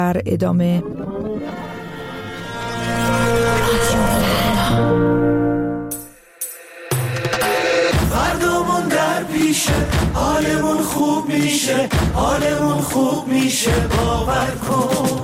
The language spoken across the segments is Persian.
در ادامه فردامون در پیشه، حالمون خوب میشه، حالمون خوب میشه، باور کن.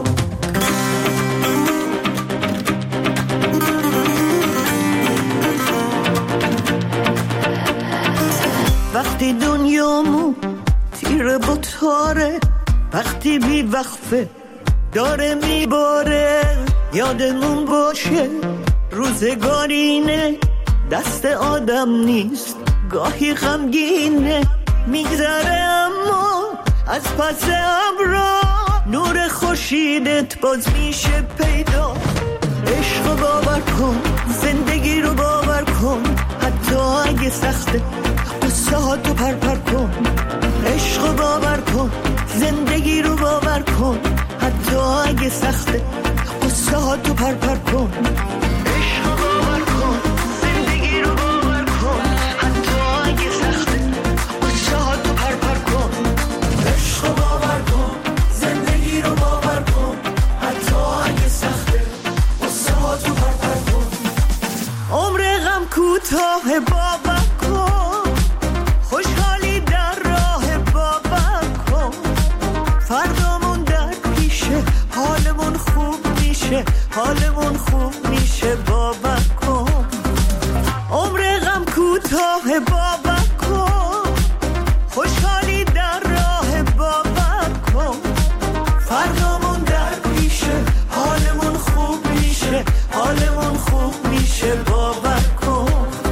وقتی دنیامون تیره با تاره، وقتی بی وقفه داره میباره، یادمون باشه روزگارینه، دست آدم نیست، گاهی غمگینه، میگذره اما از پس ابرا نور خورشیدت باز میشه پیدا. عشق رو باور کن، زندگی رو باور کن، حتی اگه سخته قصه ها تو پرپر کن. عشق رو باور کن، زندگی رو باور کن، حتی اگه سخته قصه ها تو پرپر کن. عشق رو باور کن، زندگی رو باور کن، حتی اگه سخته قصه ها تو پرپر کن. عشق رو باور کن، زندگی رو باور کن، حتی اگه سخته قصه ها تو پرپر کن. عمر غم کوتاه باور کن، خوشحالی در راه باور کن. فردامون در پیشه، حالمون خوب میشه، حالمون خوب میشه، باور کن. عمر غم کوتاه باور کن، خوشحالی در راه باور کن. فردامون در پیشه، حالمون خوب میشه، حالمون خوب میشه، باور کن.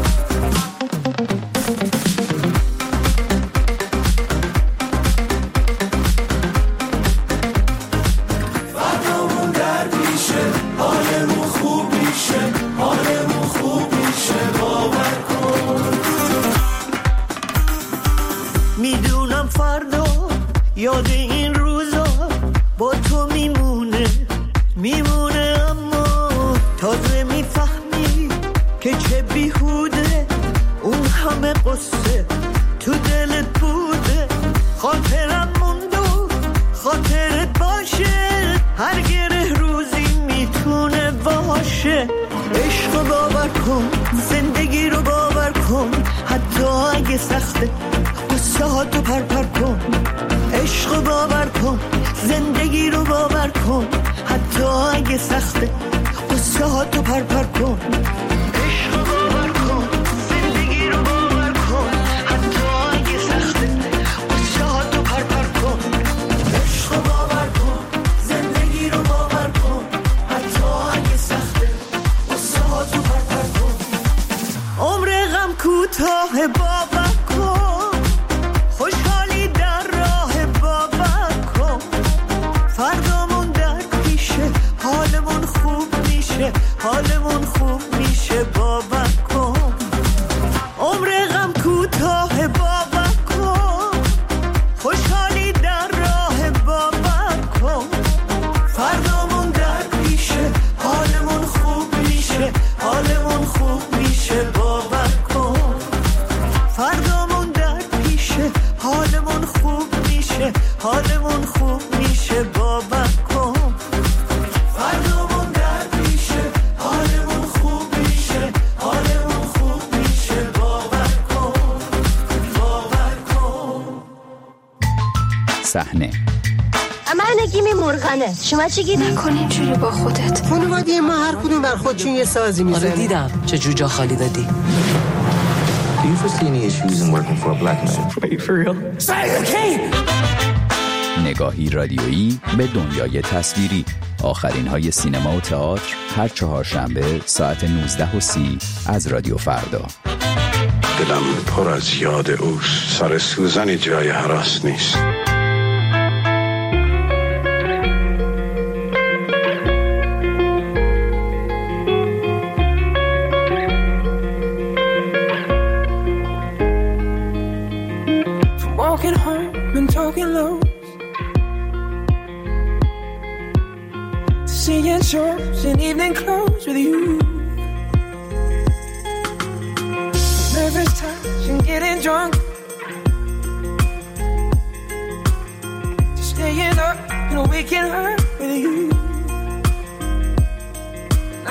فردامون در پیشه، حالمون خوب میشه، حالمون خوب میشه، باور کن. میدونم فردا یاد این روزا با تو میمونه، میمونه، اما تازه میفهمی که چه بیهوده اون همه قصه تو دلت بوده. خاطرم موند و خاطرت باشه، هر گره روزی میتونه باشه. عشق رو باور کن، زندگی رو باور کن، حتی اگه سخته قصه ها تو پرپر کن. عشق رو باور کن، زندگی رو باور کن، حتی اگه سخته قصه ها تو پرپر کن. عشق رو باور کن، زندگی رو باور کن، حتی اگه سخته قصه ها تو پرپر کن. عشق رو باور کن، زندگی رو باور کن، حتی اگه سخته قصه ها تو پرپر کن. عمر غم کوتاه باور کن، خوشحالی در راه باور کن. فردامون در پیشه، حالمون خوب میشه، حالمون خوب میشه، باور کن. عمر غم کوتاه باور کن، خوشحالی در راه باور کن. فردامون در پیشه، حالمون خوب میشه، حالمون خوب میشه، باور کن. فردامون در پیشه، حالمون خوب میشه، حالمون خوب میشه، باور کن. فردامون در پیشه، حالمون خوب میشه، حالمون خوب میشه، باور کن، باور کن. صحنه من نگیمی مرغنه، شما چی گید؟ نکن اینجوری با خودت. خانواده ما هر کدوم بر خودشون یه سازی میزنه. آره دیدم چه جور جا خالی دادی. Do you foresee any issues in working for a black man? Wait, for real? نگاهی رادیویی به دنیای تصویری. آخرین های سینما و تئاتر هر چهارشنبه ساعت 19:30 از رادیو فردا. دلم پر از یاد اوست، سر سوزنی جای هراس نیست. Walking home and talking low, seeing shows in evening clothes with you. Nervous touch and getting drunk, just staying up and waking her with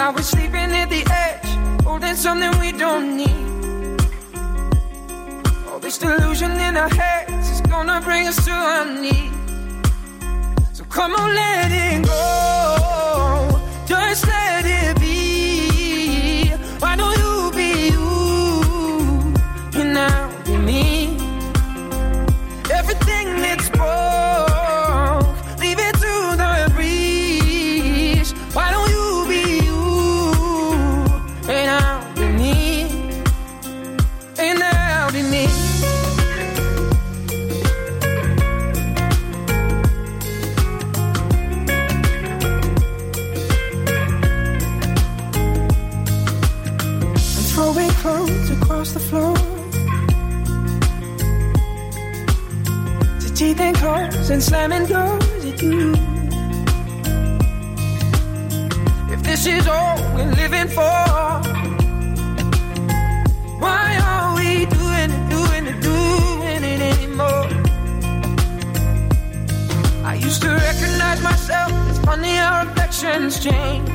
Now we're sleeping at the edge, holding something we don't need. All this delusion in our heads is gonna bring us to our knees. So come on, let it go, just let it be. Why don't you be you, and I'll be me? Everything that's broke, leave it to the breeze. Why don't you be you, and I'll be me, and I'll be me. I'm throwing clothes across the floor, teeth and claws and slamming doors at you. If this is all we're living for, why are we doing it anymore? I used to recognize myself. It's funny how affections change.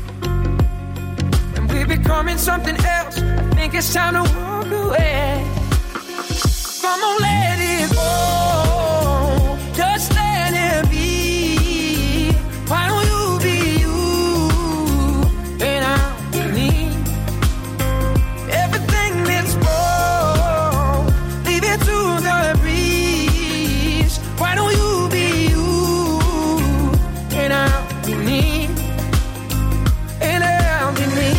And we're becoming something else. I think it's time to walk away. Come on, let it go, just let it be. Why don't you be you, and I'll be me? Everything that's broke, leave it to the breeze. Why don't you be you, and I'll be me, and I'll be me.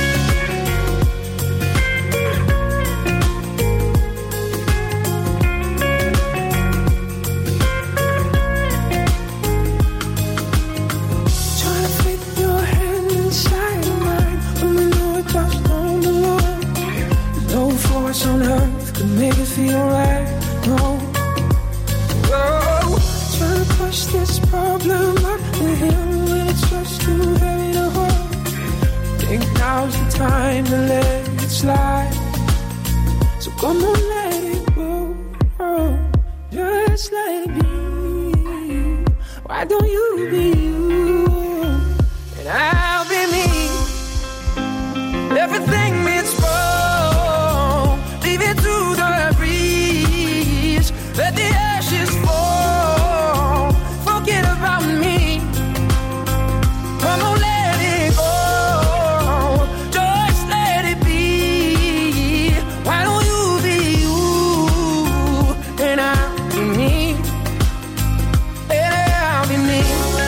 On earth could make it feel right. No, whoa, trying to push this problem up the hill when it's just too heavy to hold. Think now's the time to let it slide. So come on, let it go, oh, just let it be. Why don't you be you, and I'll be me? Everything means to the breeze, let the ashes fall, forget about me. Come on, let it go, just let it be. Why don't you be you, and I'll be me, and I'll be me.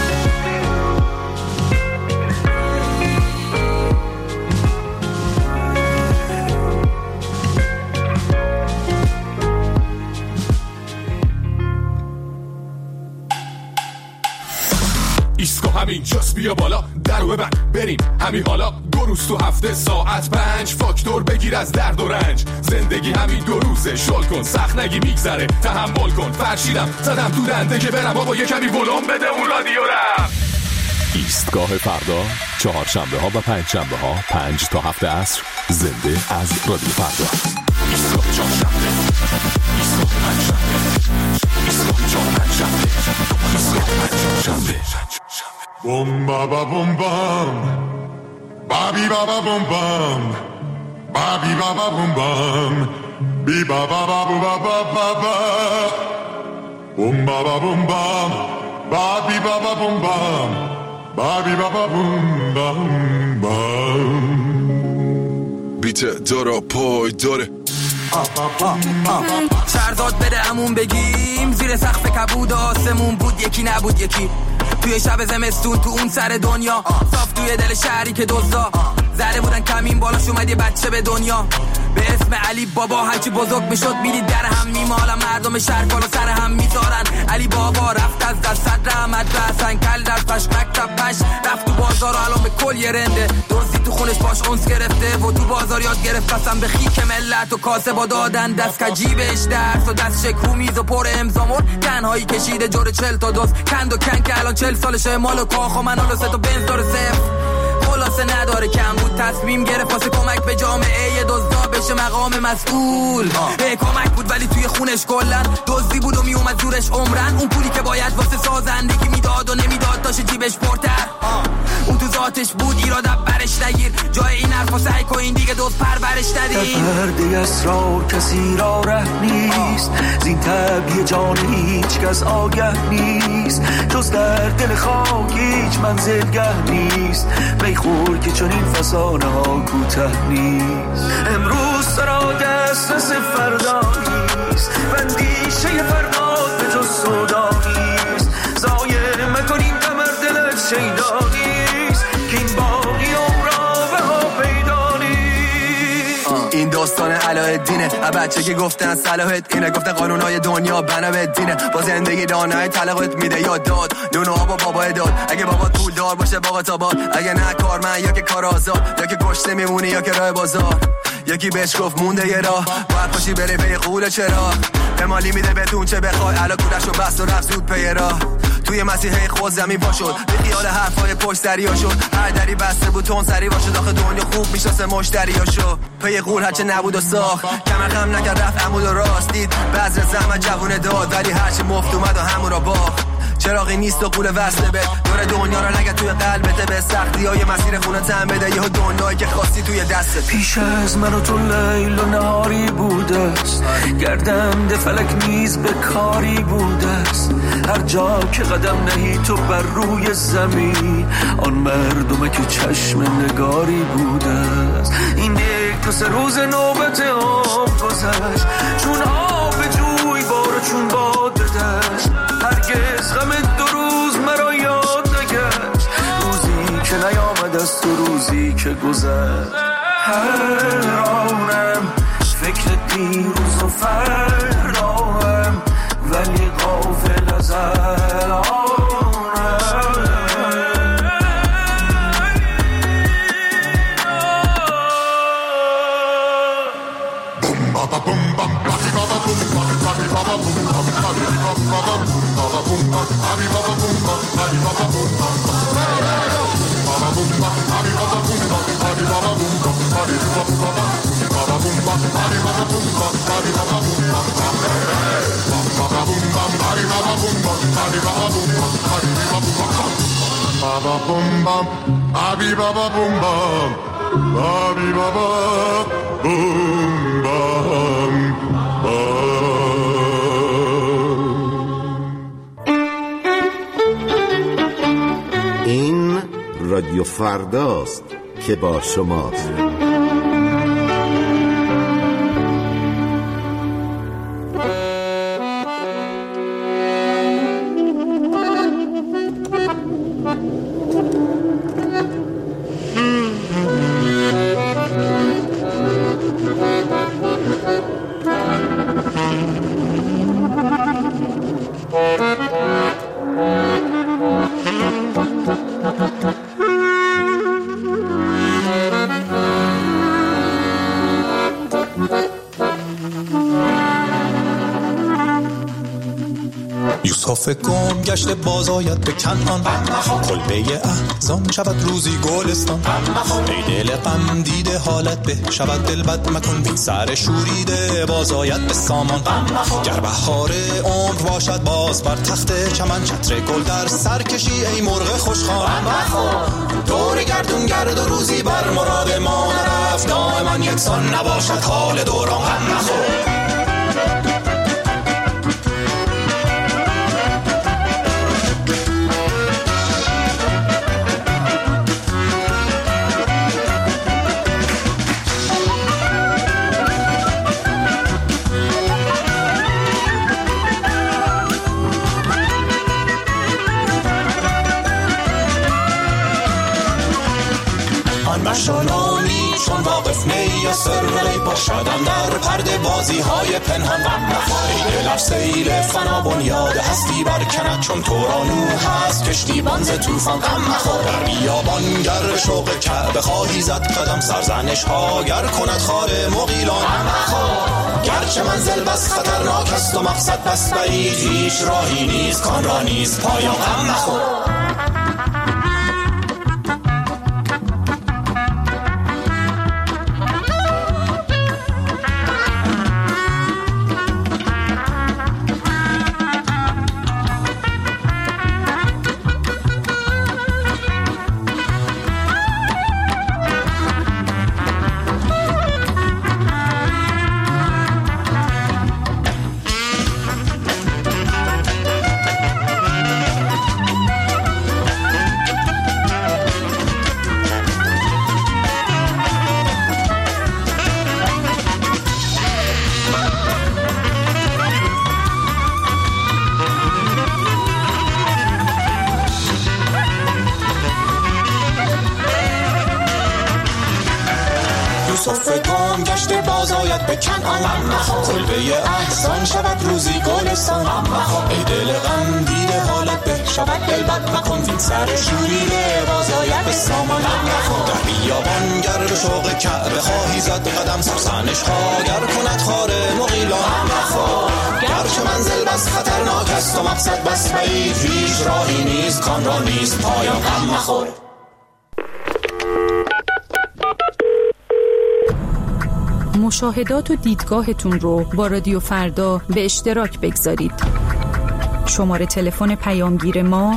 ایسکو همین جاست، بیا بالا درو ببند بریم همین حالا. 2 روز تو هفته ساعت 5 فاکتور بگیر از درد و رنج. زندگی همین 2 روزه، شل کن سخت نگی میگذره، تحمل کن. فرشیدم زدم تو دنده که برم بابا یه کمی ولوم بده اون رادیو رم. ایستگاه فردا، چهارشنبه ها و پنجشنبه ها 5 تا 7 عصر، زنده از رادیو فردا. ایستگاه چهارشنبه، ایستگاه پنجشنبه، ایستگاه چهارشنبه، ایستگاه پنجشنبه. Boom ba ba boom bum, ba bi ba ba boom bum, ba bi ba ba boom bum, bi ba ba ba boom ba ba ba ba. Boom ba ba boom bum, ba bi ba ba boom bum, ba bi ba ba boom bum bum. بیت دارا پای داره. سرداد بده همون بگیم، زیر سقف کبود آسمون بود یکی نبود یکی. توی شب زمستون تو اون سر دنیا، صاف توی دل شهری که دزدا زده بودن کمین بالاش اومد یه بچه به دنیا به اسم علی بابا. هرچی بزرگ میشد میدید در هم میمالن، مردم شهر بالا سر هم میذارن. علی بابا رفت از دست صدر مدرسن، کل در پش مکتب پش رفت تو بازار و الان به کل یه رنده. دزدی تو خونش باش اونس گرفته و تو بازار یاد گرفت قسم به خیک ملت و کاسه با دادن دست کجیبش درس و دست شکو میز و پر امضا مر. تنهایی کشیده جور 40 تا دوز کند و کن که الان 40 سالشه، مال و کاخ و منال و سه تا بنز داره صفر. خلاصه نداره کم بود، تصمیم گرفت واسه کمک به جامعه دزدا بشه مقام مسئول. کمک بود ولی توی خونش کلن دزدی بود و میومد زورش عمرن. اون پولی که باید واسه سازندگی میداد و نمیداد تاشه جیبش پرتر. اون تو جاتش بود ایراد برش نگیر، جای این حرفا سعی کن این دیگه دوست پرورش ندی. پرده اسرار کسی را ره نیست، زین طبیع جان هیچ کس آگه نیست، جز در دل خاک هیچ منزلگه نیست، میخور که چون این فسانه ها کوته نیست. امروز سرا دسترس فردا نیست، بندیشه فردا به جز سودا نیست، ضایع مکنیم قمر دلت شیدا نیست، که این باقی عمرا به ها پیدا نیست. این داستان علاءالدینه، بچه که گفتن صلاحت اینه، گفتن قانونهای دنیا بنا به دینه، با زندگی دانای طلاقت میده یاد داد، نون و آب و بابا داد، اگه بابا پول دار باشه باقت آباد، اگه نه کارمند یا که کار آزاد، یا که گشته میمونی یا که راه بازار، یکی بهش گفت مونده یه راه، باید پاشی بری پی قول چرا، امالی میده بهتون چه بخوای، علا کودش رو بست و رفت زود پی راه، توی مسیحه خود زمین پا شد، به خیال حرفای پشت دریا شد، هر دری بسته بود تون سری باشه، داخل دنیا خوب میشناسه مشتریا شو، پی قول هرچه نبود و ساخت، کمر خم نکرد رفت عمود و راست دید، بذر زحمت جوونه داد، ولی هرچی مفت اومد و همون را باخت، چراغی نیست و قول وصله به دور دنیا را نگه توی قلبته، به سختی های مسیر خونه تن بده، یه دنیایی که خواستی توی دستت. پیش از من و تو لیل و نهاری بوده است، گردنده فلک نیز به کاری بوده است، هر جا که قدم نهی تو بر روی زمین، آن مردمه که چشم نگاری بوده است. این یک دو سه روز نوبت آب گذشت، چون آب جوی بارو چون باد دشت، هرگز غم دو روز مرا یاد نگشت، روزی که نیامد از تو روزی که گذشت. هر آنم فکر دیروز و فرداهم، ولی غافل از الانم. این رادیو فرداست که با شماست. یوسف گم گشته باز آید به کنعان، کلبه احزان شود روزی گلستان، ای دل غم دیده حالت به شود دل بد مکن، بی سر شوریده باز آید به سامان، گر بهار عمر باشد باز بر تخت چمن، چتر گل در سر کشی ای مرغ خوشخوان، دور گردون گرد و روزی بر مراد ما نرفت، دائما یکسان نباشد حال دوران، غم نخور. مشالانی چون واقف نیاسر ولی باشدم در پرده بازی های پنهان، ای دلش سیل فنا بنیاد هستی برکند، چون تورانو هست کشتی بانز توفان، غم مخور. در بیابان گر شوق کعبه خواهی زد قدم، سرزنش ها گر کند خار مغیلان، غم مخور. گرچه منزل بس خطرناک است و مقصد بس بعید، هیچ راهی نیست کان را نیست پایان، غم مخور. یوسف گم گشته باز آید به کنعان، کلبه احزان شود روزی گلستان. ای دل غم دیده حالت به شود دل بد مکن، این سر شوریده باز آید به سامان. در بیابان گر به شوق کعبه خواهی زد قدم، سرسنش ها گر کند خار مغیلان. گرچه منزل بس خطرناک است و مقصد بس بعید، هیچ راهی نیست کان را نیست پایان، غم مخور. مشاهدات و دیدگاهتون رو با رادیو فردا به اشتراک بگذارید. شماره تلفن پیامگیر ما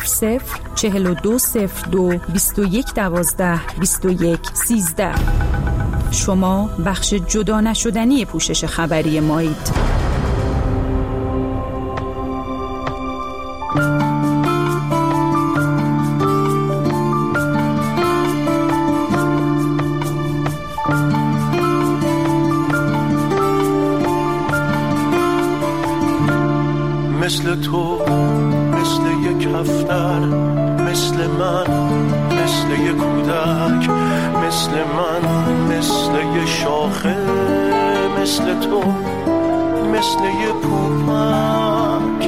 00420221122113. شما بخش جدا نشدنی پوشش خبری مایید. مثل تو، مثل یک هفتر، مثل من، مثل یک کودک، مثل من، مثل یک شاخه، مثل تو، مثل یک پوپک،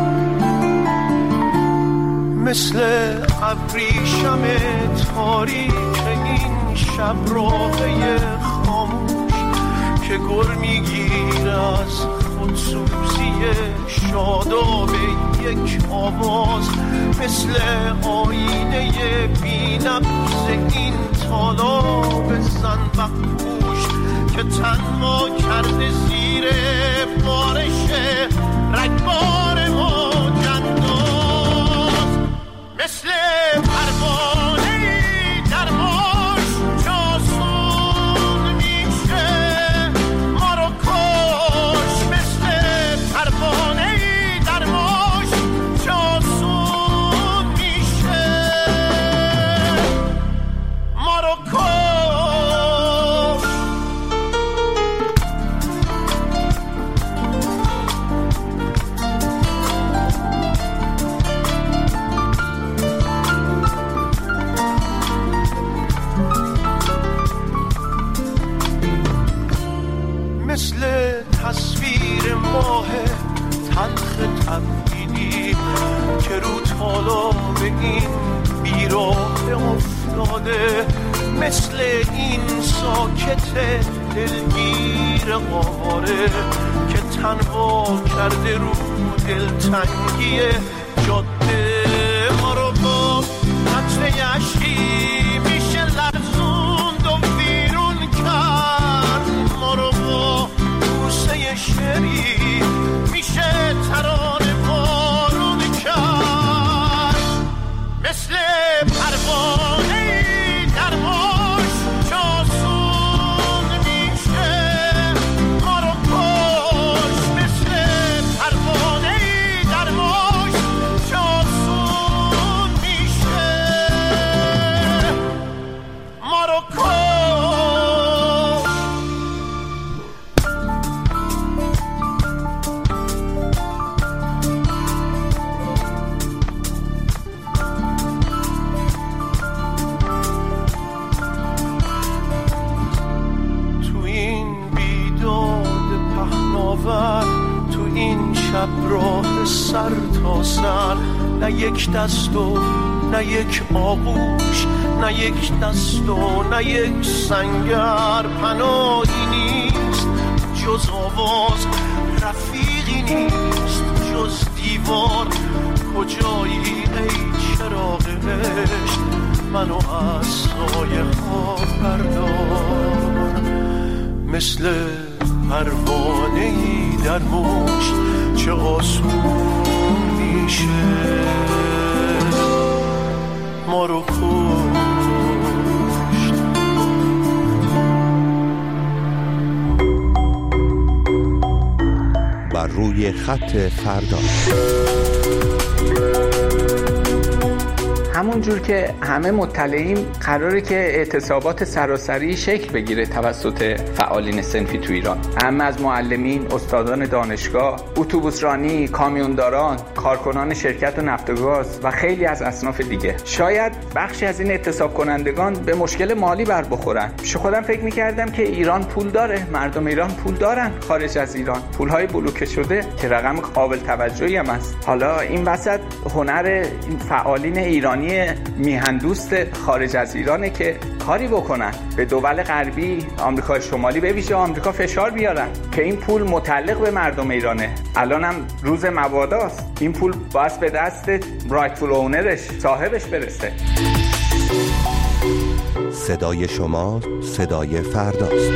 مثل ابریشم تاریک این شب راهی خاموش که گر میگیر از خودسوزی شاداب یک آواز، مثل آینه بی‌نبض این طالاب زنبقپوش که تنها کرده زیر بارش رگبار موج انداز، مثل پروانه‌ای در موج جاسون میشه ما رو کش، مثل پروانه‌ای در موج جاسون میشه ما رو کش. مثل تصویر ماه تلخ تبدیلی که رو تالاب این بیراه افتاده، مثل این ساکت دلگیر قاره که تنها کرده رو دلتنگی جاده ما رو با قطره عشقی میشه لرزوند و ویرون کرد، ما رو با بوسه شعری میشه ترانه بارون کرد، مثل پروانه‌ای در موج جاسون میشه ما رو کش، مثل پروانه‌ای در موج جاسون میشه ما رو کش. تو این بیداد پهناور، تو این شب راه سر تا سر، نه یک دست و نه یک آغوش، نه یک دست و نه یک سنگر، پناهی نیست جز آواز، رفیقی نیست جز دیوار، کجایی ای چراغ عشق منو از سایه ها بردار، مثل پروانه‌ای در موج چه آسون میشه ما رو کشت. بر روی خط فردا همون جور که همه مطلعیم قراره که اعتصابات سراسری شکل بگیره توسط فعالین صنفی تو ایران، همه از معلمین، استادان دانشگاه، اتوبوسرانی، کامیونداران، کارکنان شرکت و نفت و گاز و خیلی از اصناف دیگه. شاید بخشی از این اعتصاب کنندگان به مشکل مالی بر بخورن. خودم فکر می‌کردم که ایران پول داره، مردم ایران پول دارن خارج از ایران، پول‌های بلوکه شده که رقم قابل توجهی هم است. حالا این وسط هنر این فعالین ایرانی میهندوست خارج از ایرانه که کاری بکنن، به دول غربی، آمریکای شمالی به ویژه آمریکا فشار بیارن که این پول متعلق به مردم ایرانه. الانم روز مباداست، این پول باید به دست رایتفول اونرش، صاحبش برسه. صدای شما صدای فرداست.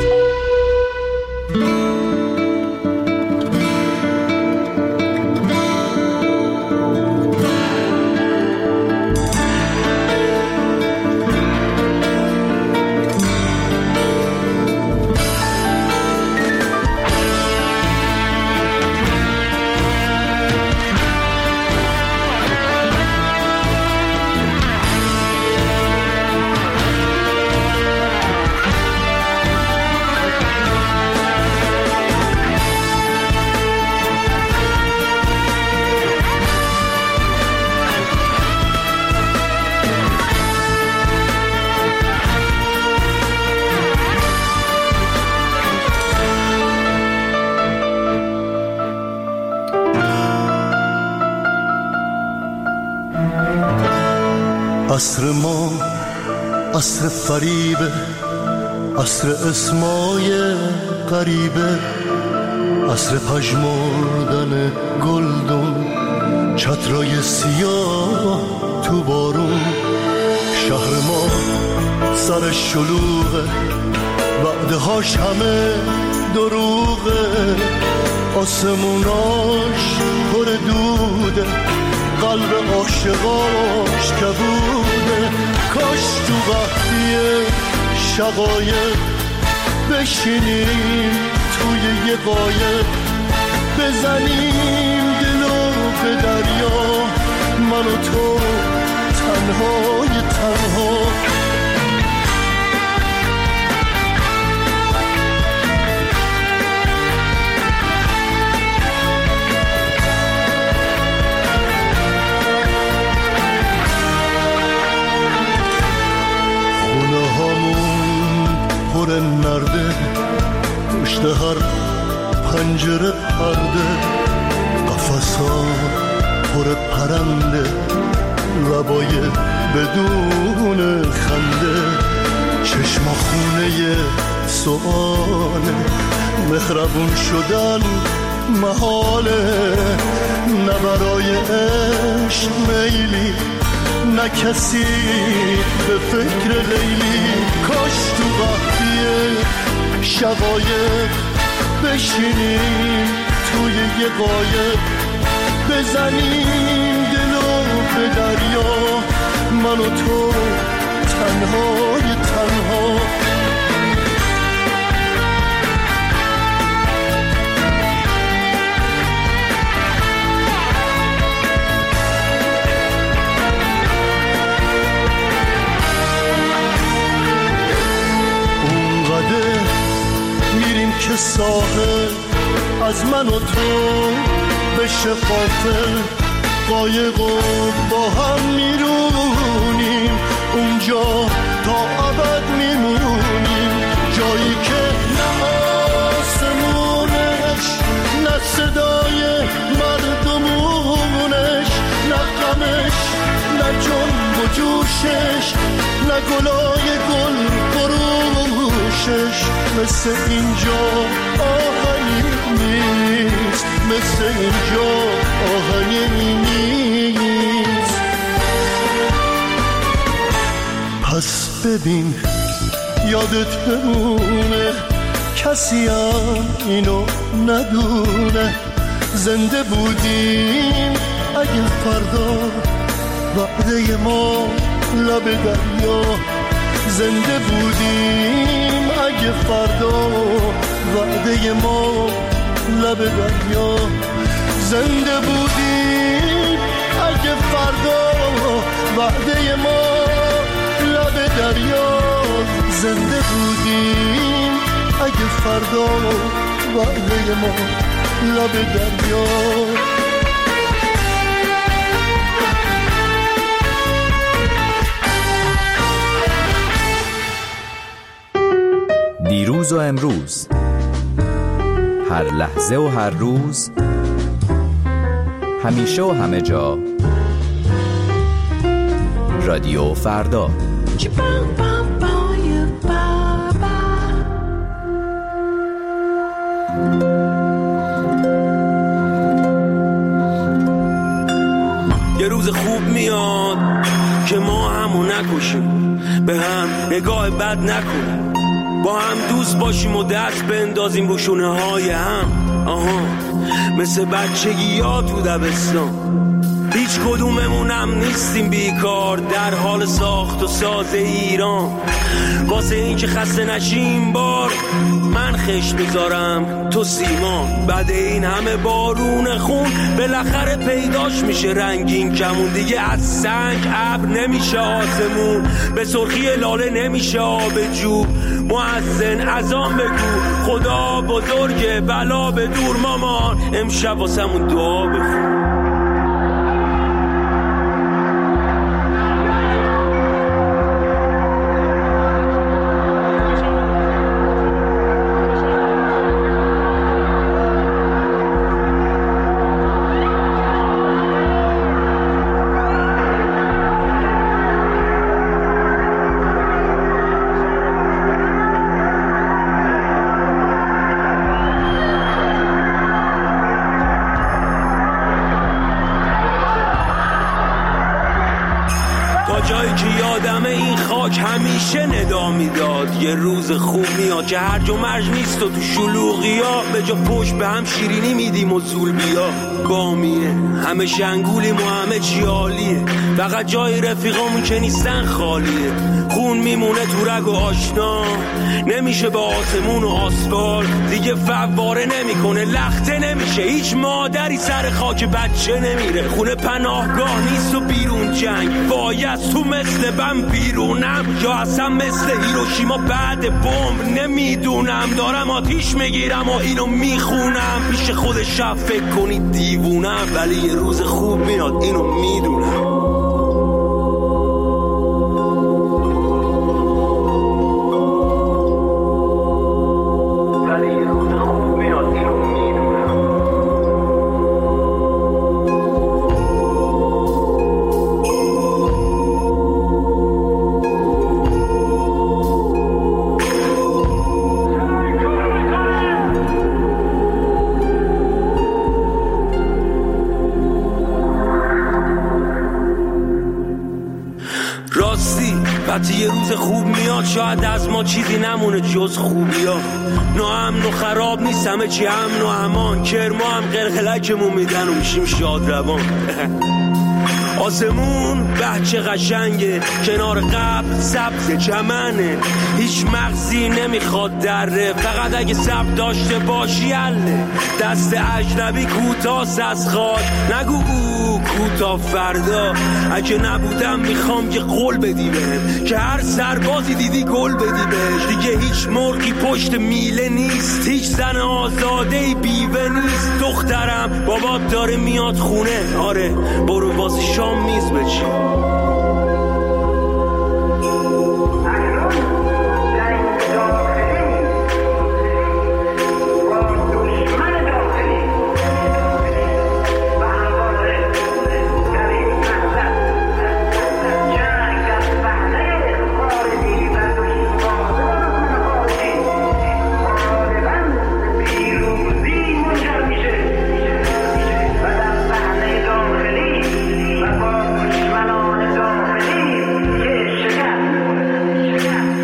عصر ما عصر فریبه، عصر اسمای غریبه، عصر پژمردن گلدون، چترای سیاه تو بارون. شهر ما سر شلوغه، وعدهاش همه دروغه، آسموناش پر دوده، قلب عاشقاش کبوده. کاش تو وقتی شقایق بشینیم توی یه قایق، بزنیم دلو به دریا، من و تو تنهای تنها. پر نرده، پشت هر پنجره پرده، قفصا پر پرنده، لبای بدون خنده، چشم خونه سؤاله، مهربون شدن محاله، نه برای عشق میلی، نه کسی به فکر لیلی. کاش تو وقتی شقایق بشینیم توی یه قایق، بزنیم دلو به دریا، من و تو تنهای تنها. که ساحل از من و تو بشه غافل، قایق و با هم میرونیم اونجا تا ابد میمونیم، جایی که نه آسمونش، نه صدای مردمونش، نه غمش، نه جنب و جوشش، نه گلای گل فروشش. مثل اینجا آهنی نیست، مثل اینجا آهنی نیست. پس ببین یادت بمونه، کسی هم اینو ندونه، زنده بودیم اگه فردا وعده ما لب دریا، زنده بودیم اگه فردا وعده ما لب دریا، زنده بودیم اگه فردا وعده ما لب دریا زنده بودیم، اگه فردا وعده ما لب دریا. دیروز و امروز، هر لحظه و هر روز، همیشه و همه جا، رادیو فردا. یه روز خوب میاد که ما همو نکشیم، به هم نگاه بد نکنیم، با هم دوست باشیم و دست بندازیم رو شونه های هم. مثل بچگی ها تو دبستان، هیچ کدوممونم نیستیم بیکار در حال ساخت و ساز ایران. واسه این که خسته نشیم بار من خش بذارم تو سیمان. بعد این همه بارون خون بالاخره پیداش میشه رنگین کمون. دیگه از سنگ ابر نمیشه آسمون، به سرخی لاله نمیشه آب جو. مؤذن اذان بگو خدا بزرگه بلا به دور مامان، امشب واسمون دعا بخون. جایی که یادمه این خاک همیشه ندا میداد. یه روز خوب میاد که هرج و مرج نیست و تو شلوغی ها به جا پشت به هم شیرینی میدیم و زول بیا. بامیه همه شنگولیم و همه چی عالیه، فقط جای رفیقامون که نیستن خالیه. خون میمونه تو رگ و آشنا، نمیشه به آسمون و آسفالت دیگه فواره نمیکنه، لخته نمیشه. هیچ مادری سر خاک بچه نمیره، خونه پناهگاه نیست و بیرون جنگ. وای از تو مثل بم بیرونم یا اصلا مثل هیروشیما بعد بمب نمیدونم. دارم آتیش میگیرم و اینو میخونم، پیش خودش فکر کنید دیوونم، ولی یه روز خوب میاد اینو میدونم. وقتی یه روز خوب میاد شاید از ما چیزی نمونه جز خوبی ها. ناامن و خراب نیست همه چی امن و امان، کرما هم قلقلکمون میدن و میشیم شاد روان. آسمون بچه قشنگه، کنار قبل سبز چمنه، هیچ مغزی نمیخواد دره، فقط اگه سبز داشته باشی حله. دست اجنبی کوتاست از خاک، نگو او کوتاه فردا. اگه نبودم میخوام یه قول بدی بهم، که هر سربازی دیدی گل بدی بهش. دیگه هیچ مرغی پشت میله نیست، هیچ زن آزاده بیوه نیست. دخترم بابات داره میاد خونه، آره برو واسه شام میز بچین.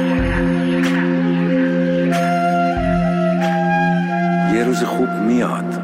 یه روز خوب میاد.